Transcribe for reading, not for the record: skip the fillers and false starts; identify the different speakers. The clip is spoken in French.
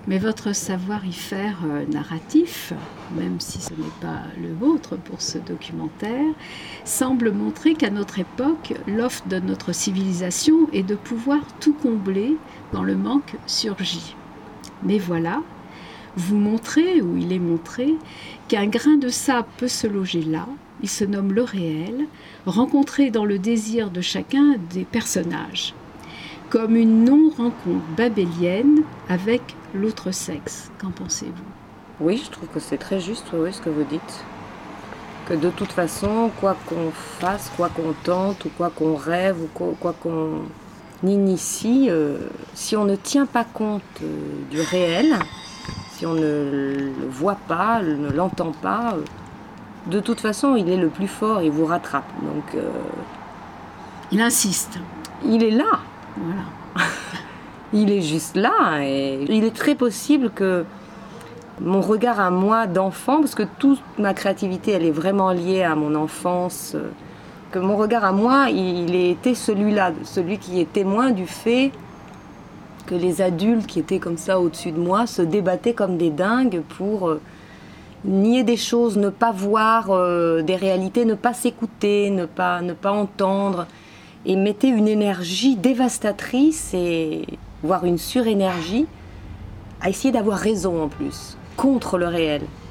Speaker 1: Mais votre savoir-y-faire narratif, même si ce n'est pas le vôtre pour ce documentaire, semble montrer qu'à notre époque, l'offre de notre civilisation est de pouvoir tout combler quand le manque surgit. Mais voilà, vous montrez, ou il est montré, qu'un grain de sable peut se loger là, il se nomme le réel, rencontré dans le désir de chacun des personnages, comme une non-rencontre babélienne avec l'autre sexe. Qu'en pensez-vous ?
Speaker 2: Oui, je trouve que c'est très juste, oui, ce que vous dites. Que de toute façon, quoi qu'on fasse, quoi qu'on tente, ou quoi qu'on rêve, ou quoi qu'on initie, si on ne tient pas compte du réel, si on ne le voit pas, ne l'entend pas, de toute façon, il est le plus fort, il vous rattrape. Donc,
Speaker 1: il insiste.
Speaker 2: Il est là.
Speaker 1: Voilà.
Speaker 2: Il est juste là. Et il est très possible que mon regard à moi d'enfant, parce que toute ma créativité, elle est vraiment liée à mon enfance, que mon regard à moi, il ait été celui-là, celui qui est témoin du fait que les adultes qui étaient comme ça au-dessus de moi se débattaient comme des dingues pour nier des choses, ne pas voir des réalités, ne pas s'écouter, ne pas entendre, et mettaient une énergie dévastatrice, et voire une surénergie, à essayer d'avoir raison en plus, contre le réel.